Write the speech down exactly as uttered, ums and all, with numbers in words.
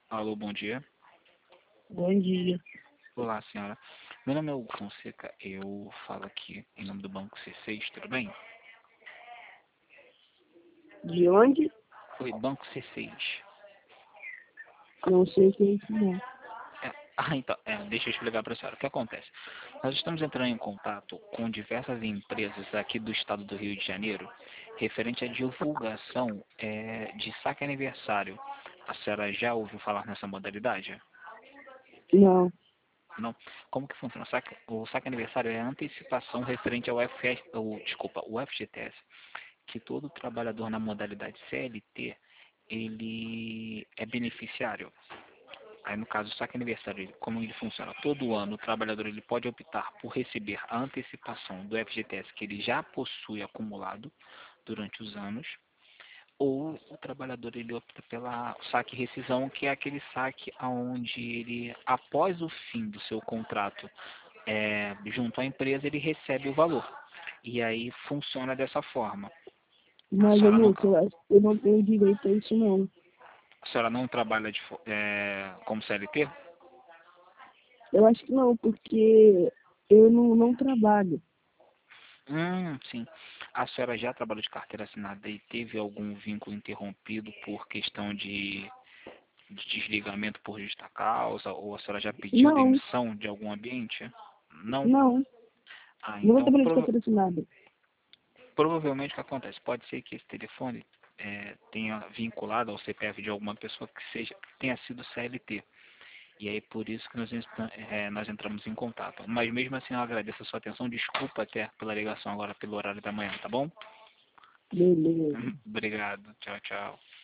Alô, bom dia. Bom dia. Olá, senhora. Meu nome é Hugo Fonseca, eu falo aqui em nome do Banco C seis, tudo bem? De onde? Oi, Banco C seis. Não sei o que é isso, não. É, ah, então, é, deixa eu explicar para a senhora. O que acontece? Nós estamos entrando em contato com diversas empresas aqui do estado do Rio de Janeiro, referente à divulgação é, de saque aniversário. A senhora já ouviu falar nessa modalidade? Não. Não. Como que funciona? O saque, o saque aniversário é a antecipação referente ao F S, o, desculpa, o F G T S, que todo trabalhador na modalidade C L T, ele é beneficiário. Aí no caso, o saque aniversário, ele- como ele funciona? Todo ano o trabalhador ele pode optar por receber a antecipação do F G T S que ele já possui acumulado durante os anos, ou o trabalhador ele opta pela saque rescisão, que é aquele saque onde ele, após o fim do seu contrato é, junto à empresa, ele recebe o valor. E aí funciona dessa forma. A Mas, ô, senhora moço, nunca, eu acho que eu não tenho direito a isso, não. a senhora não trabalha de, fo- é, como C L T? Eu acho que não, porque eu não, não trabalho. Hum, sim. A senhora já trabalhou de carteira assinada e teve algum vínculo interrompido por questão de, de desligamento por justa causa? Ou a senhora já pediu Não, demissão de algum ambiente? Não? não. Ah, Não vou então trabalhar de prova carteira assinada. provavelmente o que acontece? Pode ser que esse telefone é, tenha vinculado ao C P F de alguma pessoa que seja que tenha sido C L T. E aí por isso que nós, entra- é, nós entramos em contato. Mas mesmo assim eu agradeço a sua atenção. Desculpa até pela ligação agora pelo horário da manhã, tá bom? Beleza. Obrigado. Tchau, tchau.